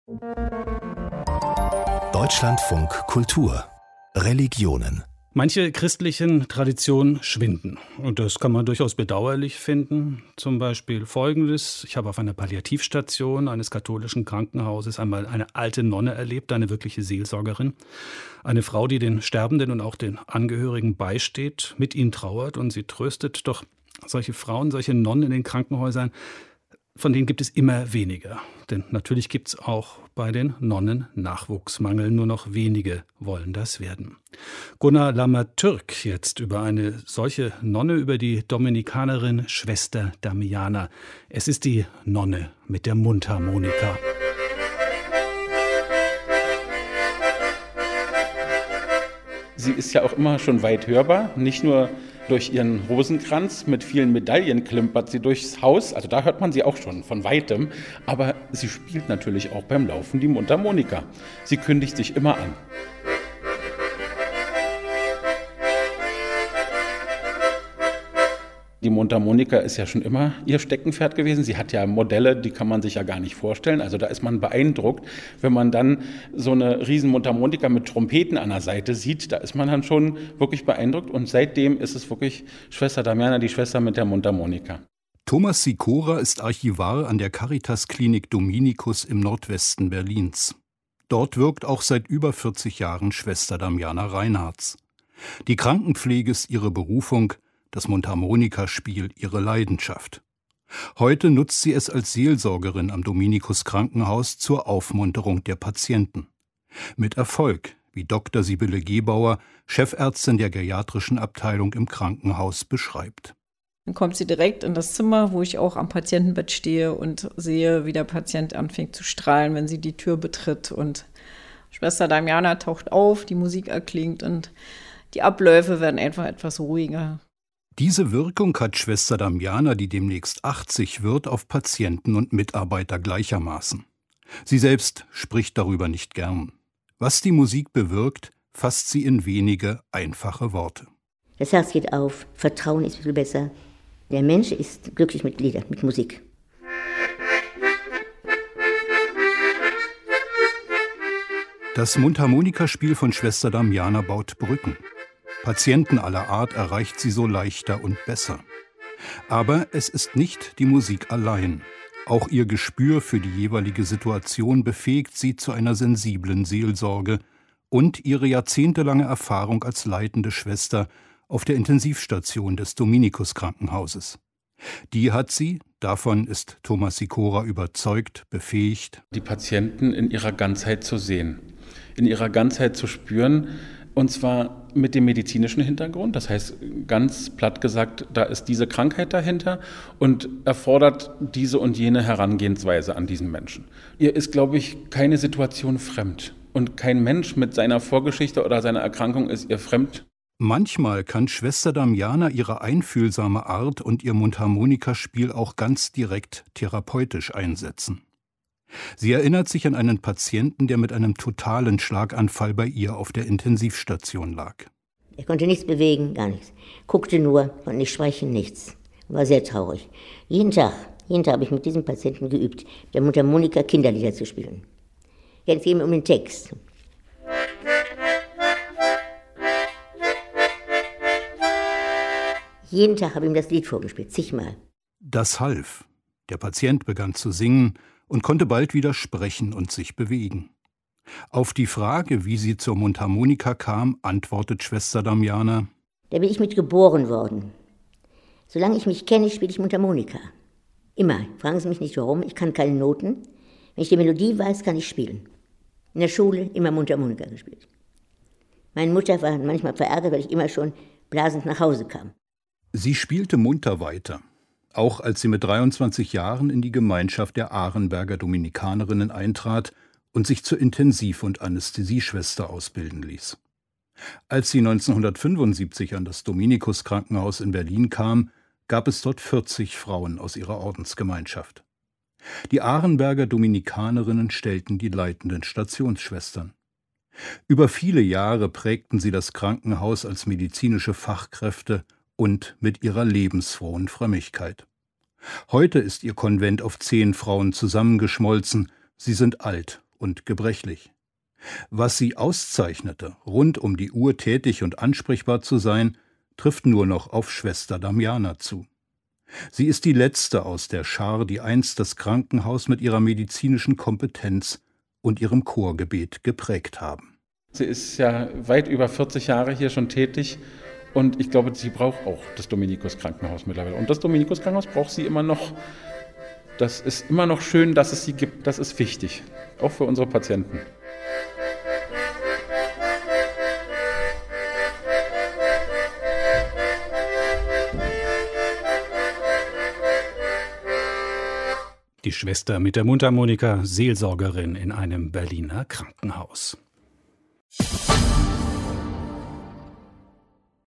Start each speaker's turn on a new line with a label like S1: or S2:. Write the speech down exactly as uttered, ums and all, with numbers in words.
S1: Deutschlandfunk Kultur Religionen.
S2: Manche christlichen Traditionen schwinden. Und das kann man durchaus bedauerlich finden. Zum Beispiel Folgendes. Ich habe auf einer Palliativstation eines katholischen Krankenhauses einmal eine alte Nonne erlebt, eine wirkliche Seelsorgerin. Eine Frau, die den Sterbenden und auch den Angehörigen beisteht, mit ihnen trauert und sie tröstet. Doch solche Frauen, solche Nonnen in den Krankenhäusern, von denen gibt es immer weniger. Denn natürlich gibt es auch bei den Nonnen Nachwuchsmangel. Nur noch wenige wollen das werden. Gunnar Lammer-Türk jetzt über eine solche Nonne, über die Dominikanerin Schwester Damiana. Es ist die Nonne mit der Mundharmonika.
S3: Sie ist ja auch immer schon weit hörbar, nicht nur durch ihren Rosenkranz, mit vielen Medaillen klimpert sie durchs Haus, also da hört man sie auch schon von Weitem, aber sie spielt natürlich auch beim Laufen die Mundharmonika. Sie kündigt sich immer an. Die Mundharmonika ist ja schon immer ihr Steckenpferd gewesen. Sie hat ja Modelle, die kann man sich ja gar nicht vorstellen. Also da ist man beeindruckt, wenn man dann so eine riesen Mundharmonika mit Trompeten an der Seite sieht. Da ist man dann schon wirklich beeindruckt. Und seitdem ist es wirklich Schwester Damiana, die Schwester mit der Mundharmonika.
S4: Thomas Sikora ist Archivar an der Caritas-Klinik Dominikus im Nordwesten Berlins. Dort wirkt auch seit über vierzig Jahren Schwester Damiana Reinhards. Die Krankenpflege ist ihre Berufung, das Mundharmonikaspiel ihre Leidenschaft. Heute nutzt sie es als Seelsorgerin am Dominikus Krankenhaus zur Aufmunterung der Patienten. Mit Erfolg, wie Doktor Sibylle Gebauer, Chefärztin der geriatrischen Abteilung im Krankenhaus, beschreibt.
S5: Dann kommt sie direkt in das Zimmer, wo ich auch am Patientenbett stehe und sehe, wie der Patient anfängt zu strahlen, wenn sie die Tür betritt. Und Schwester Damiana taucht auf, die Musik erklingt und die Abläufe werden einfach etwas ruhiger.
S4: Diese Wirkung hat Schwester Damiana, die demnächst achtzig wird, auf Patienten und Mitarbeiter gleichermaßen. Sie selbst spricht darüber nicht gern. Was die Musik bewirkt, fasst sie in wenige, einfache Worte.
S6: Das Herz geht auf, Vertrauen ist viel besser. Der Mensch ist glücklich mit Liedern, mit Musik.
S4: Das Mundharmonikaspiel von Schwester Damiana baut Brücken. Patienten aller Art erreicht sie so leichter und besser. Aber es ist nicht die Musik allein. Auch ihr Gespür für die jeweilige Situation befähigt sie zu einer sensiblen Seelsorge und ihre jahrzehntelange Erfahrung als leitende Schwester auf der Intensivstation des Dominikus Krankenhauses. Die hat sie, davon ist Thomas Sikora überzeugt, befähigt,
S3: die Patienten in ihrer Ganzheit zu sehen, in ihrer Ganzheit zu spüren, und zwar mit dem medizinischen Hintergrund. Das heißt, ganz platt gesagt, da ist diese Krankheit dahinter und erfordert diese und jene Herangehensweise an diesen Menschen. Ihr ist, glaube ich, keine Situation fremd. Und kein Mensch mit seiner Vorgeschichte oder seiner Erkrankung ist ihr fremd.
S4: Manchmal kann Schwester Damiana ihre einfühlsame Art und ihr Mundharmonikaspiel auch ganz direkt therapeutisch einsetzen. Sie erinnert sich an einen Patienten, der mit einem totalen Schlaganfall bei ihr auf der Intensivstation lag.
S6: Er konnte nichts bewegen, gar nichts. Guckte nur, konnte nicht sprechen, nichts. War sehr traurig. Jeden Tag, jeden Tag habe ich mit diesem Patienten geübt, der Mundharmonika Kinderlieder zu spielen. Jetzt geht es um den Text. Jeden Tag habe ich ihm das Lied vorgespielt, zigmal.
S4: Das half. Der Patient begann zu singen und konnte bald wieder sprechen und sich bewegen. Auf die Frage, wie sie zur Mundharmonika kam, antwortet Schwester Damiana:
S6: Da bin ich mit geboren worden. Solange ich mich kenne, spiele ich Mundharmonika. Immer. Fragen Sie mich nicht warum, ich kann keine Noten. Wenn ich die Melodie weiß, kann ich spielen. In der Schule immer Mundharmonika gespielt. Meine Mutter war manchmal verärgert, weil ich immer schon blasend nach Hause kam.
S4: Sie spielte munter weiter. Auch als sie mit dreiundzwanzig Jahren in die Gemeinschaft der Arenberger Dominikanerinnen eintrat und sich zur Intensiv- und Anästhesieschwester ausbilden ließ. Als sie neunzehnhundertfünfundsiebzig an das Dominikus Krankenhaus in Berlin kam, gab es dort vierzig Frauen aus ihrer Ordensgemeinschaft. Die Arenberger Dominikanerinnen stellten die leitenden Stationsschwestern. Über viele Jahre prägten sie das Krankenhaus als medizinische Fachkräfte und mit ihrer lebensfrohen Frömmigkeit. Heute ist ihr Konvent auf zehn Frauen zusammengeschmolzen, sie sind alt und gebrechlich. Was sie auszeichnete, rund um die Uhr tätig und ansprechbar zu sein, trifft nur noch auf Schwester Damiana zu. Sie ist die letzte aus der Schar, die einst das Krankenhaus mit ihrer medizinischen Kompetenz und ihrem Chorgebet geprägt haben.
S3: Sie ist ja weit über vierzig Jahre hier schon tätig und ich glaube, sie braucht auch das Dominikus-Krankenhaus mittlerweile. Und das Dominikus-Krankenhaus braucht sie immer noch. Das ist immer noch schön, dass es sie gibt. Das ist wichtig, auch für unsere Patienten.
S2: Die Schwester mit der Mundharmonika, Seelsorgerin in einem Berliner Krankenhaus.